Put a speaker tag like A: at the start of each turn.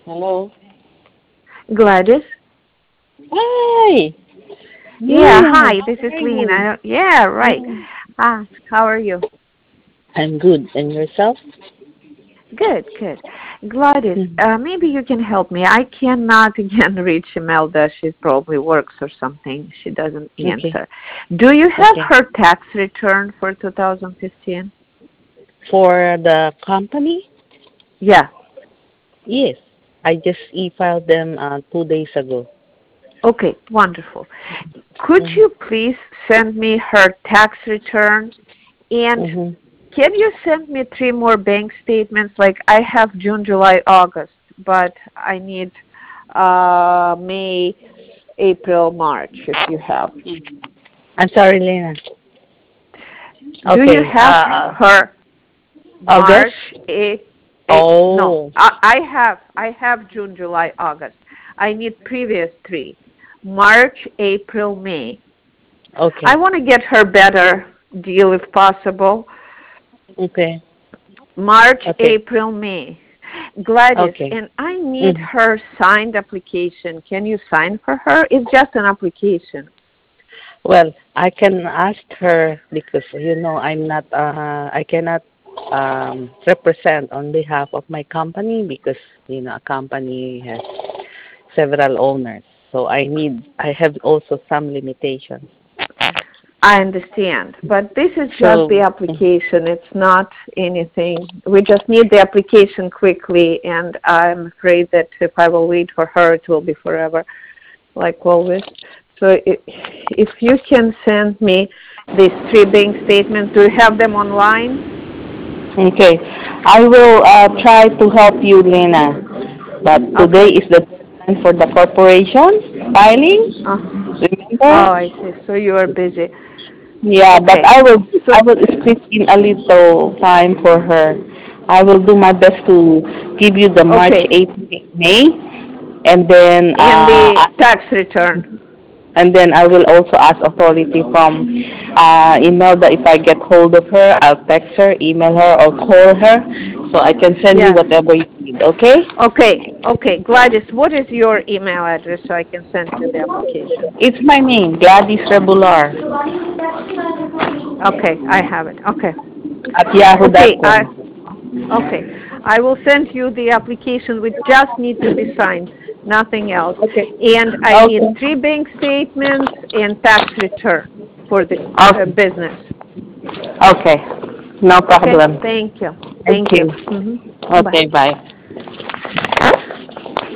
A: Hello.
B: Gladys?
A: Hi.
B: Yeah,
A: Lena,
B: hi, this
A: how
B: is
A: are you?
B: Lena. Yeah, right.
A: Yeah.
B: How are you?
A: I'm good. And yourself?
B: Good, good. Gladys,
A: Mhm.
B: maybe you can help me. I cannot again reach Imelda. She probably works or something. She doesn't
A: Okay.
B: answer. Do you have
A: Okay.
B: her tax return for 2015?
A: For the company?
B: Yeah.
A: Yes. I just e-filed them 2 days ago.
B: Okay, wonderful. Could
A: Mm-hmm.
B: you please send me her tax return? And
A: Mm-hmm.
B: can you send me three more bank statements? Like I have June, July, August, but I need May, April, March if you have.
A: I'm sorry, Lena.
B: Do you
A: Okay.
B: have her
A: August?
B: March, no,
A: Oh.
B: I have June, July, August. I need previous three. March, April, May. I
A: Okay.
B: want to get her better deal if possible.
A: Okay.
B: March,
A: Okay.
B: April, May. Gladys,
A: Okay.
B: and I need
A: Mm-hmm.
B: her signed application. Can you sign for her? It's just an application.
A: Well, I can ask her because I'm not I cannot represent on behalf of my company because a company has several owners. So I have also some limitations.
B: I understand, but this is just the
A: So
B: application. It's not anything. We just need the application quickly, and I'm afraid that if I will wait for her, it will be forever, like always. So if you can send me these three bank statements, do you have them online?
A: okay, I will try to help you, Lena. But today
B: Okay.
A: is the deadline for the corporation filing.
B: Uh,
A: Remember?
B: oh, I see. So you are busy.
A: Yeah, but
B: Okay. So,
A: I will squeeze in a little time for her. I will do my best to give you the March,
B: okay.
A: April, May, and then
B: And the tax return.
A: I will also ask authority from Imelda if I get hold of her. I'll text her, email her, or call her, so I can send you
B: Yes.
A: whatever you need. Okay?
B: Okay. Okay. Gladys, what is your email address so I can send you the application?
A: It's my name, Gladys Regular
B: Okay. I have it. Okay.
A: at yahoo dot
B: Okay.
A: com.
B: Okay. I will send you the application which just need to be signed, nothing else.
A: Okay.
B: And I need
A: Okay.
B: three bank statements and tax return for the
A: Okay.
B: business.
A: Okay. No
B: Okay?
A: problem.
B: Thank you.
A: Thank
B: Thank you.
A: you.
B: Bye.
A: Okay, bye.